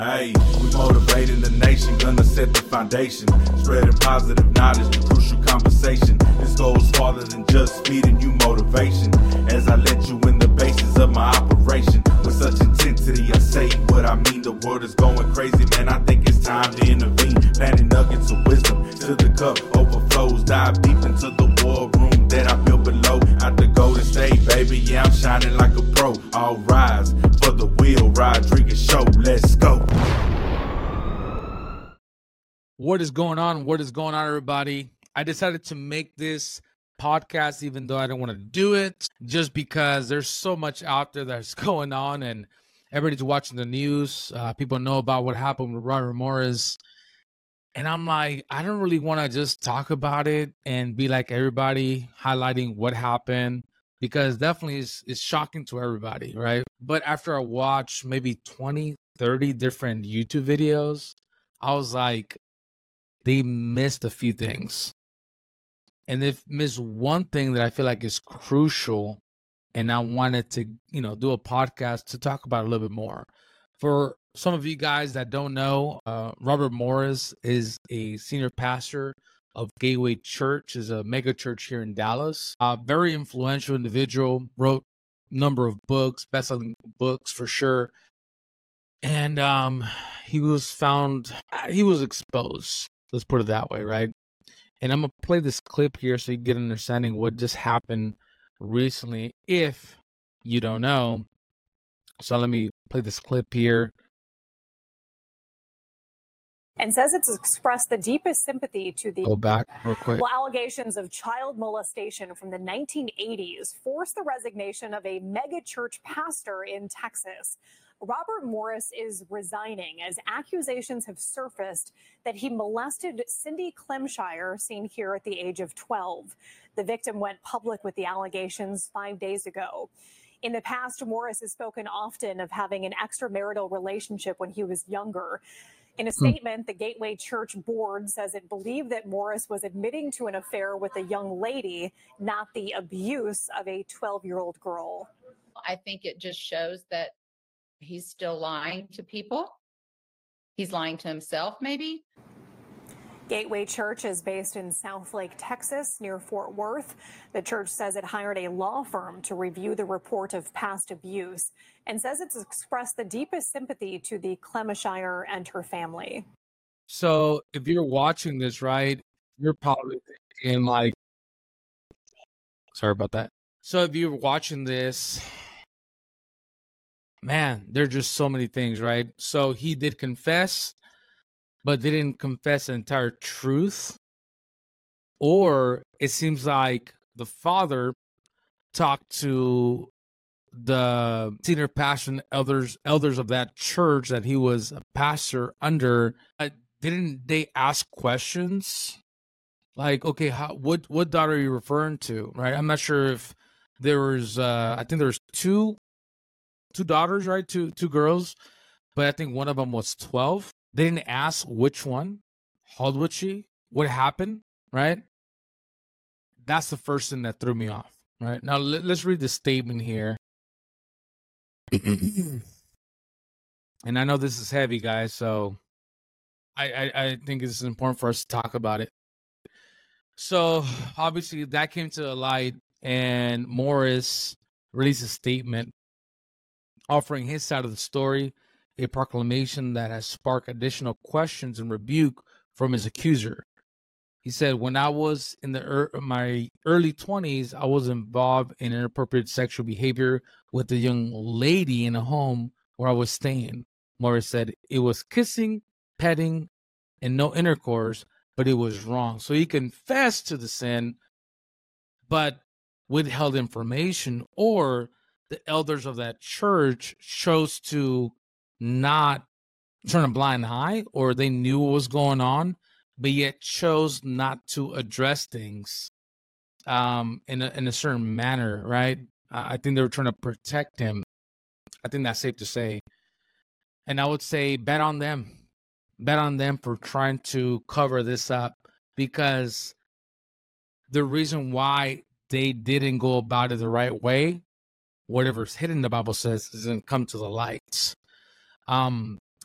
Hey, we motivating the nation, gonna set the foundation. Spreading positive knowledge through crucial conversation. This goes farther than just feeding you motivation. As I let you in the basis of my operation. With such intensity, I say what I mean. The world is going crazy, man. I think it's time to intervene. Planting nuggets of wisdom till the cup overflows. Dive deep into the war room that I built below. Out the Golden State, baby, yeah, I'm shining like a pro. All rise for the Will Rodriguez Show. Let's go. What is going on? What is going on, everybody? I decided to make this podcast, even though I don't want to do it, just because there's so much out there that's going on and everybody's watching the news. People know about what happened with Robert Morris. And I'm like, I don't really want to just talk about it and be like everybody highlighting what happened, because definitely it's shocking to everybody, right? But after I watched maybe 20, 30 different YouTube videos, I was like, they missed a few things. And they've missed one thing that I feel like is crucial. And I wanted to, do a podcast to talk about it a little bit more. For some of you guys that don't know, Robert Morris is a senior pastor of Gateway Church, is a mega church here in Dallas. Very influential individual, wrote a number of books, best-selling books for sure. And he was exposed. Let's put it that way, right? And I'm going to play this clip here so you get an understanding what just happened recently, if you don't know. So let me play this clip here. And says it's expressed the deepest sympathy to the... Go back real quick. Well, allegations of child molestation from the 1980s forced the resignation of a mega church pastor in Texas. Robert Morris is resigning as accusations have surfaced that he molested Cindy Clemshire, seen here at the age of 12. The victim went public with the allegations 5 days ago. In the past, Morris has spoken often of having an extramarital relationship when he was younger. In a statement, the Gateway Church board says it believed that Morris was admitting to an affair with a young lady, not the abuse of a 12-year-old girl. I think it just shows that he's still lying to people. He's lying to himself, maybe. Gateway Church is based in Southlake, Texas, near Fort Worth. The church says it hired a law firm to review the report of past abuse and says it's expressed the deepest sympathy to the Clemshire and her family. So if you're watching this, right, you're probably thinking like, sorry about that. So if you're watching this, man, there's just so many things, right? So he did confess, but didn't confess the entire truth. Or it seems like the father talked to the senior pastor elders of that church that he was a pastor under. Didn't they ask questions? Like, okay, what daughter are you referring to, right? I'm not sure if there was, I think there was two daughters, right? Two girls, but I think one of them was 12. They didn't ask which one, how old was she, what happened, right? That's the first thing that threw me off, right? Now, let's read the statement here. And I know this is heavy, guys, so I think it's important for us to talk about it. So, obviously, that came to light, and Morris released a statement offering his side of the story, a proclamation that has sparked additional questions and rebuke from his accuser. He said, when I was in my early 20s, I was involved in inappropriate sexual behavior with a young lady in a home where I was staying. Morris said it was kissing, petting, and no intercourse, but it was wrong. So he confessed to the sin, but withheld information, or the elders of that church chose to not turn a blind eye, or they knew what was going on, but yet chose not to address things in a certain manner, right? I think they were trying to protect him. I think that's safe to say. And I would say bet on them. Bet on them for trying to cover this up, because the reason why they didn't go about it the right whatever's hidden, the Bible says, doesn't come to the light.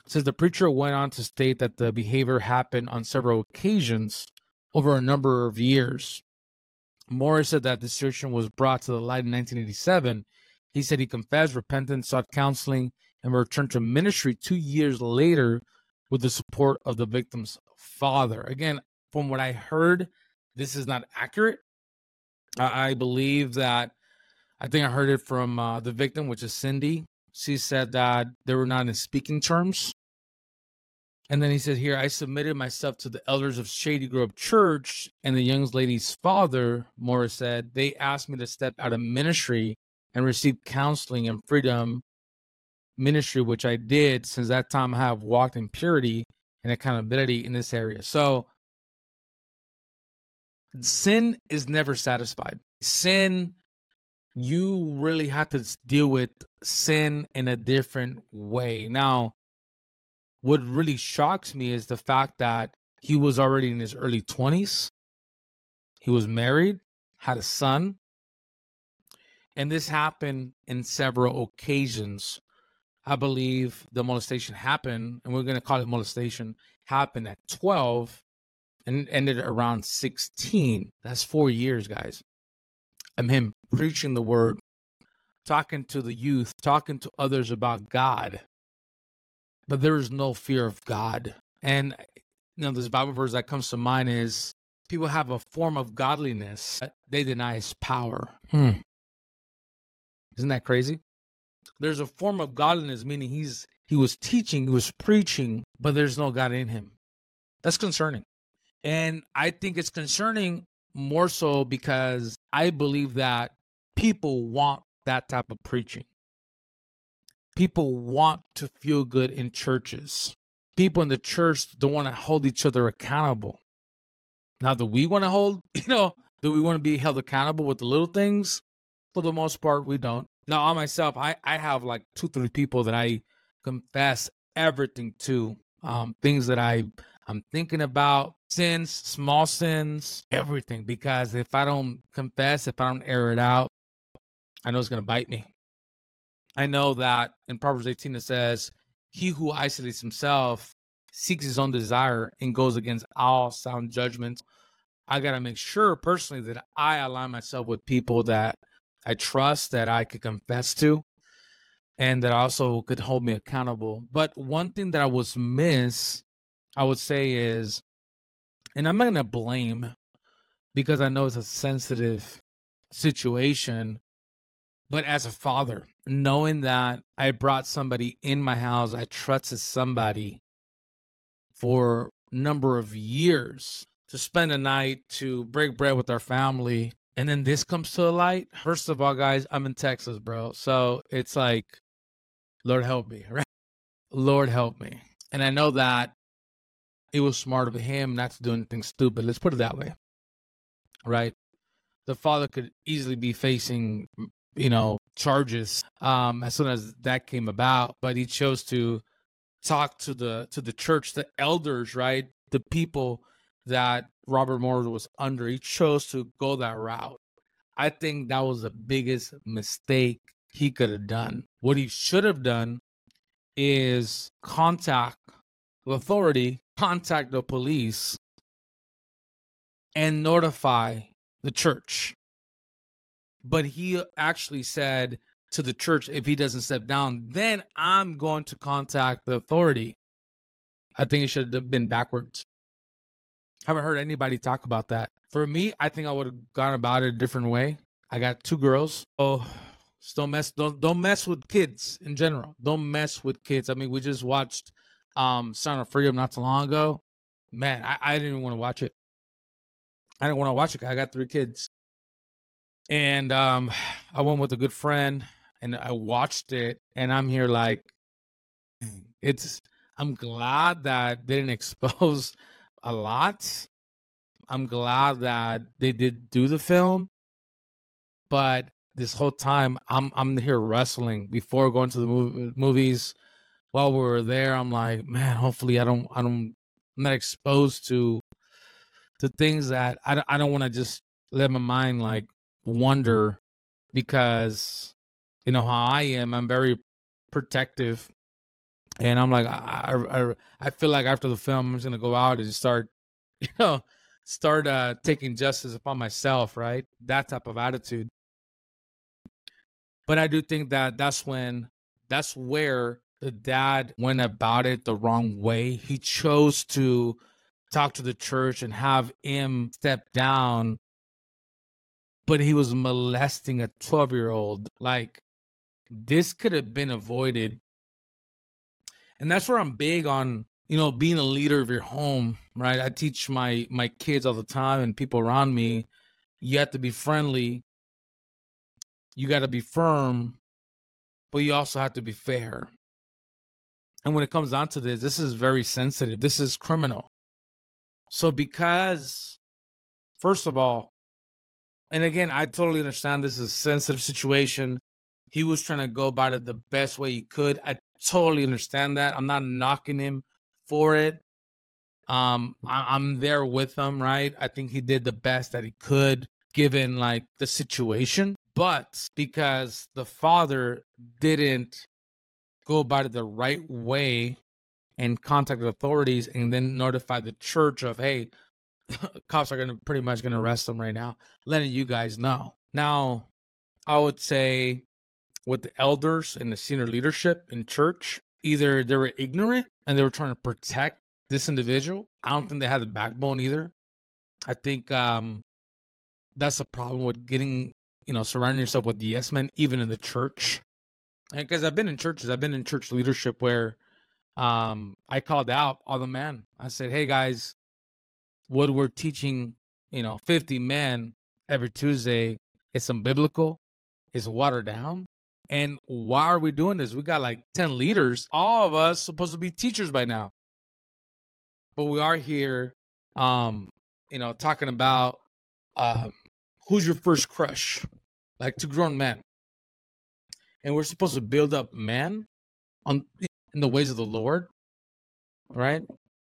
It says the preacher went on to state that the behavior happened on several occasions over a number of years. Morris said that the situation was brought to the light in 1987. He said he confessed, repented, sought counseling, and returned to ministry 2 years later with the support of the victim's father. Again, from what I heard, this is not accurate. I believe that, I think I heard it from the victim, which is Cindy. She said that they were not in speaking terms. And then he said here, I submitted myself to the elders of Shady Grove Church and the young lady's father, Morris said. They asked me to step out of ministry and receive counseling and freedom ministry, which I did. Since that time, I have walked in purity and accountability in this area. So sin is never satisfied. Sin, you really have to deal with sin in a different way. Now, what really shocks me is the fact that he was already in his early 20s. He was married, had a son. And this happened in several occasions. I believe the molestation happened, and we're going to call it molestation, happened at 12 and ended around 16. That's 4 years, guys. And him preaching the word, talking to the youth, talking to others about God. But there is no fear of God. And, this Bible verse that comes to mind is, people have a form of godliness, but they deny his power. Isn't that crazy? There's a form of godliness, meaning he was teaching, he was preaching, but there's no God in him. That's concerning. And I think it's concerning more so because I believe that people want that type of preaching. People want to feel good in churches. People in the church don't want to hold each other accountable. Now, do we want to do we want to be held accountable with the little things? For the most part, we don't. Now, on myself, I have like 2-3 people that I confess everything to. Things that I'm thinking about, sins, small sins, everything. Because if I don't confess, if I don't air it out, I know it's going to bite me. I know that in Proverbs 18 it says, he who isolates himself seeks his own desire and goes against all sound judgments. I got to make sure personally that I align myself with people that I trust, that I could confess to, and that also could hold me accountable. But one thing that I was miss, I would say is, and I'm not going to blame because I know it's a sensitive situation, but as a father, knowing that I brought somebody in my house, I trusted somebody for a number of years to spend a night, to break bread with our family, and then this comes to the light. First of all, guys, I'm in Texas, bro. So it's like, Lord help me, right? Lord help me. And I know that it was smart of him not to do anything stupid. Let's put it that way, right? The father could easily be facing charges as soon as that came about, but he chose to talk to the church, the elders, right? The people that Robert Morris was under. He chose to go that route. I think that was the biggest mistake he could have done. What he should have done is contact the authority, contact the police, and notify the church. But he actually said to the church, if he doesn't step down, then I'm going to contact the authority. I think it should have been backwards. Haven't heard anybody talk about that. For me, I think I would have gone about it a different way. I got 2 girls. Oh, don't mess with kids in general. Don't mess with kids. I mean, we just watched Son of Freedom not too long ago. Man, I didn't even want to watch it. I didn't want to watch it. I got 3 kids. And I went with a good friend and I watched it, and I'm here like, I'm glad that they didn't expose a lot. I'm glad that they did do the film, but this whole time I'm here wrestling before going to the movies. While we were there, I'm like, man, hopefully I'm not exposed to things that I don't want to just let my mind like wonder, because you know how I am. I'm very protective And I'm like, I feel like after the film, I'm just gonna go out and start, taking justice upon myself, right? That type of attitude. But I do think that that's where the dad went about it the wrong way. He chose to talk to the church and have him step down, but he was molesting a 12-year-old. Like, this could have been avoided. And that's where I'm big on, being a leader of your home, right? I teach my kids all the time and people around me, you have to be friendly. You got to be firm, but you also have to be fair. And when it comes down to this is very sensitive. This is criminal. So because, first of all, and again, I totally understand this is a sensitive situation. He was trying to go about it the best way he could. I totally understand that. I'm not knocking him for it. I'm there with him, right? I think he did the best that he could given like the situation. But because the father didn't go about it the right way and contact the authorities and then notify the church of, hey, cops are pretty much going to arrest him right now, letting you guys know. Now, I would say with the elders and the senior leadership in church, either they were ignorant and they were trying to protect this individual. I don't think they had the backbone either. I think that's a problem with getting, surrounding yourself with yes men, even in the church. Because I've been in churches, I've been in church leadership where I called out all the men. I said, hey guys, what we're teaching, 50 men every Tuesday is unbiblical, it's watered down. And why are we doing this? We got like 10 leaders, all of us supposed to be teachers by now. But we are here, talking about who's your first crush, like two grown men. And we're supposed to build up men in the ways of the Lord, right?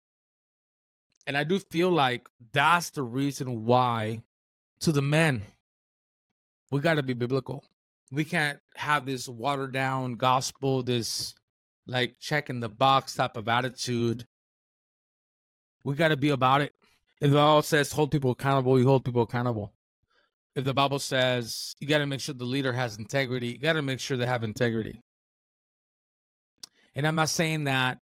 And I do feel like that's the reason why, to the men, we got to be biblical. We can't have this watered down gospel, this like check in the box type of attitude. We got to be about it. If the Bible says hold people accountable, you hold people accountable. If the Bible says you got to make sure the leader has integrity, you got to make sure they have integrity. And I'm not saying that,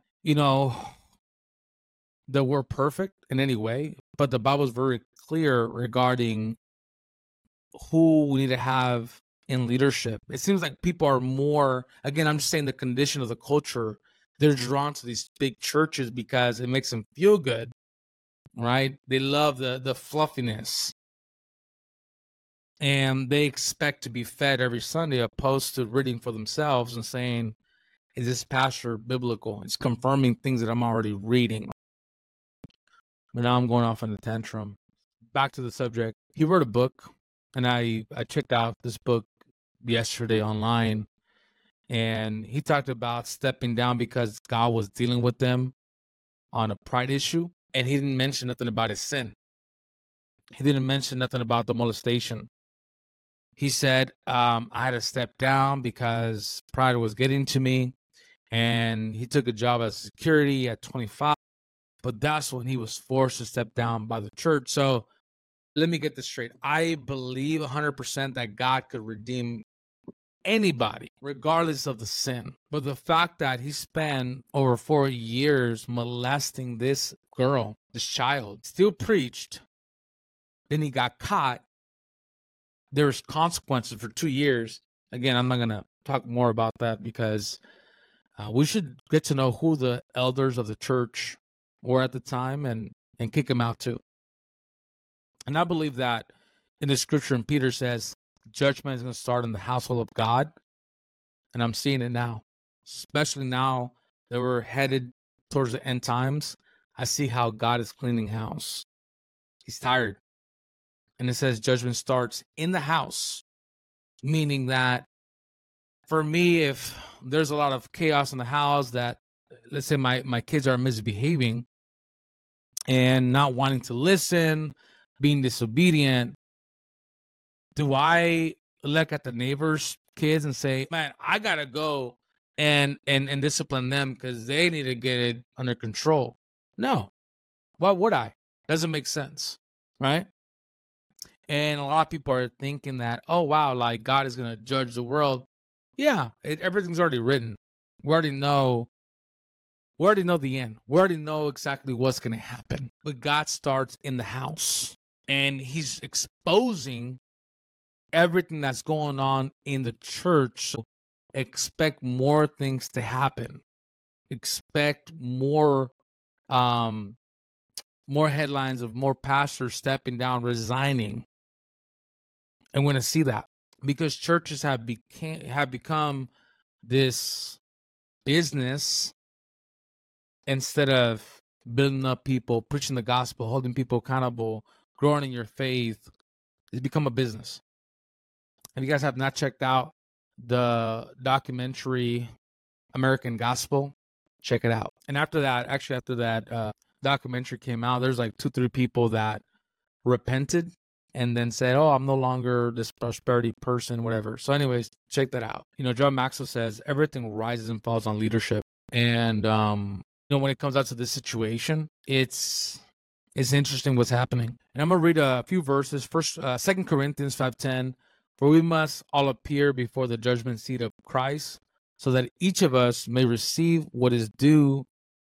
that we're perfect in any way, but the Bible is very clear regarding who we need to have in leadership. It seems like people are more, again, I'm just saying the condition of the culture, they're drawn to these big churches because it makes them feel good, right? They love the fluffiness. And they expect to be fed every Sunday, opposed to reading for themselves and saying, is this pastor biblical? It's confirming things that I'm already reading. But now I'm going off on a tantrum. Back to the subject. He wrote a book, and I checked out this book yesterday online, and he talked about stepping down because God was dealing with them on a pride issue, and he didn't mention nothing about his sin. He didn't mention nothing about the molestation. He said, I had to step down because pride was getting to me, and he took a job as security at 25, but that's when he was forced to step down by the church. So let me get this straight. I believe 100% that God could redeem anybody, regardless of the sin. But the fact that he spent over 4 years molesting this girl, this child, still preached, then he got caught. There's consequences for 2 years. Again, I'm not going to talk more about that because we should get to know who the elders of the church were at the time and kick them out too. And I believe that in the scripture, and Peter says, judgment is going to start in the household of God. And I'm seeing it now, especially now that we're headed towards the end times. I see how God is cleaning house. He's tired. And it says judgment starts in the house, meaning that for me, if there's a lot of chaos in the house, that let's say my kids are misbehaving and not wanting to listen, being disobedient, do I look at the neighbor's kids and say, man, I got to go and discipline them because they need to get it under control. No. Why would I? Doesn't make sense, right? And a lot of people are thinking that, oh, wow, like God is going to judge the world. Yeah, everything's already written. We already know the end. We already know exactly what's going to happen. But God starts in the house, and he's exposing everything that's going on in the church. So expect more things to happen. Expect more headlines of more pastors stepping down, resigning. And we're going to see that because churches have become this business instead of building up people, preaching the gospel, holding people accountable, growing in your faith. It's become a business. If you guys have not checked out the documentary American Gospel, check it out. And after that documentary came out, there's like 2-3 people that repented and then said, oh, I'm no longer this prosperity person, whatever. So anyways, check that out. John Maxwell says everything rises and falls on leadership. And, when it comes out to this situation, it's interesting what's happening. And I'm going to read a few verses. First, 2 Corinthians 5:10, for we must all appear before the judgment seat of Christ, so that each of us may receive what is due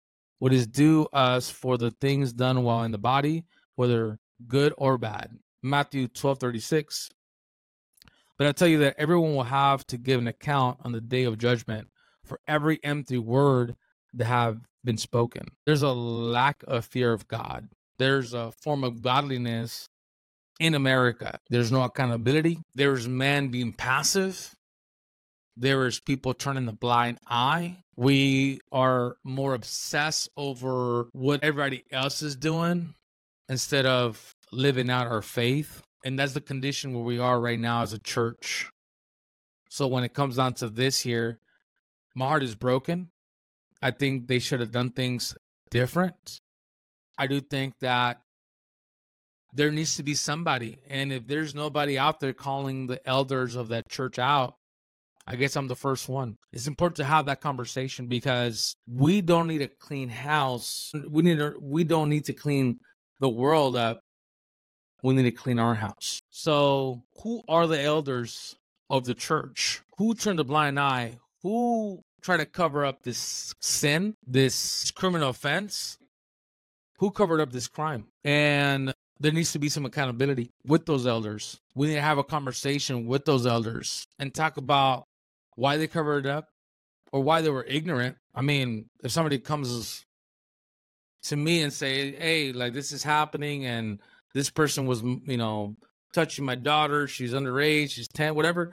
us for the things done while in the body, whether good or bad. Matthew 12:36. But I tell you that everyone will have to give an account on the day of judgment for every empty word that have been spoken. There's a lack of fear of God. There's a form of godliness in America. There's no accountability. There's man being passive. There is people turning the blind eye. We are more obsessed over what everybody else is doing instead of living out our faith. And that's the condition where we are right now as a church. So when it comes down to this here, my heart is broken. I think they should have done things different. I do think that there needs to be somebody. And if there's nobody out there calling the elders of that church out, I guess I'm the first one. It's important to have that conversation because we don't need a clean house. We don't need to clean the world up. We need to clean our house. So who are the elders of the church? Who turned a blind eye? Who tried to cover up this sin, this criminal offense? Who covered up this crime? And there needs to be some accountability with those elders. We need to have a conversation with those elders and talk about why they covered it up or why they were ignorant. I mean, if somebody comes to me and say, hey, like this is happening and this person was, touching my daughter, she's underage, she's 10, whatever.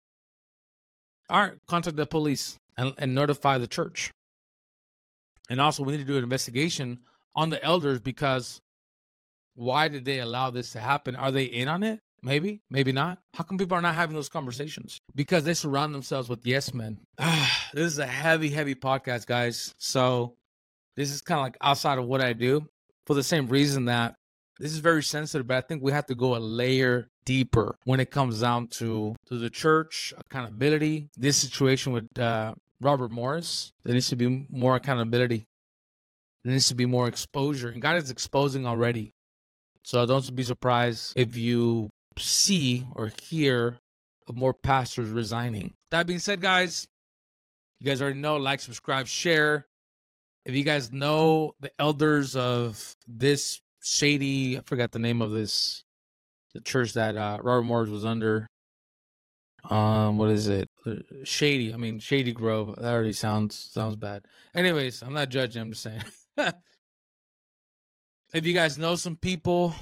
All right, contact the police and notify the church. And also we need to do an investigation on the elders because why did they allow this to happen? Are they in on it? Maybe, maybe not. How come people are not having those conversations? Because they surround themselves with yes men. This is a heavy, heavy podcast, guys. So this is kind of like outside of what I do for the same reason that this is very sensitive, but I think we have to go a layer deeper when it comes down to the church, accountability. This situation with Robert Morris, there needs to be more accountability. There needs to be more exposure. And God is exposing already. So don't be surprised if you see or hear of more pastors resigning. That being said, guys, you guys already know, like, subscribe, share. If you guys know the elders of this shady, I forgot the name of the church that Robert Morris was under. What is it? Shady Grove. That already sounds bad. Anyways, I'm not judging, I'm just saying. If you guys know some people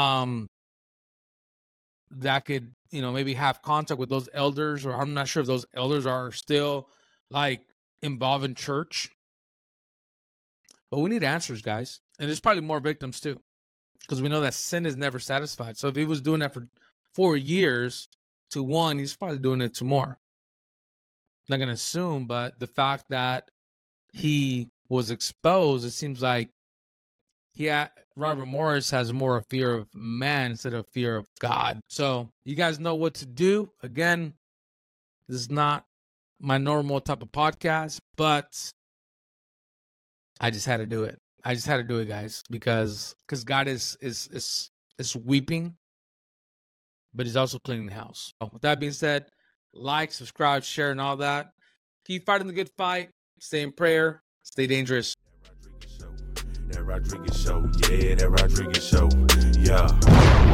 that could, maybe have contact with those elders, or I'm not sure if those elders are still like involved in church. But we need answers, guys. And there's probably more victims too. Because we know that sin is never satisfied. So if he was doing that for 4 years to 1, he's probably doing it to more. I'm not going to assume, but the fact that he was exposed, it seems like Robert Morris has more of fear of man instead of fear of God. So you guys know what to do. Again, this is not my normal type of podcast, but I just had to do it. I just had to do it, guys, because God is weeping, but he's also cleaning the house. So with that being said, like, subscribe, share, and all that. Keep fighting the good fight. Stay in prayer. Stay dangerous. That Rodriguez Show, yeah, that Rodriguez Show, yeah.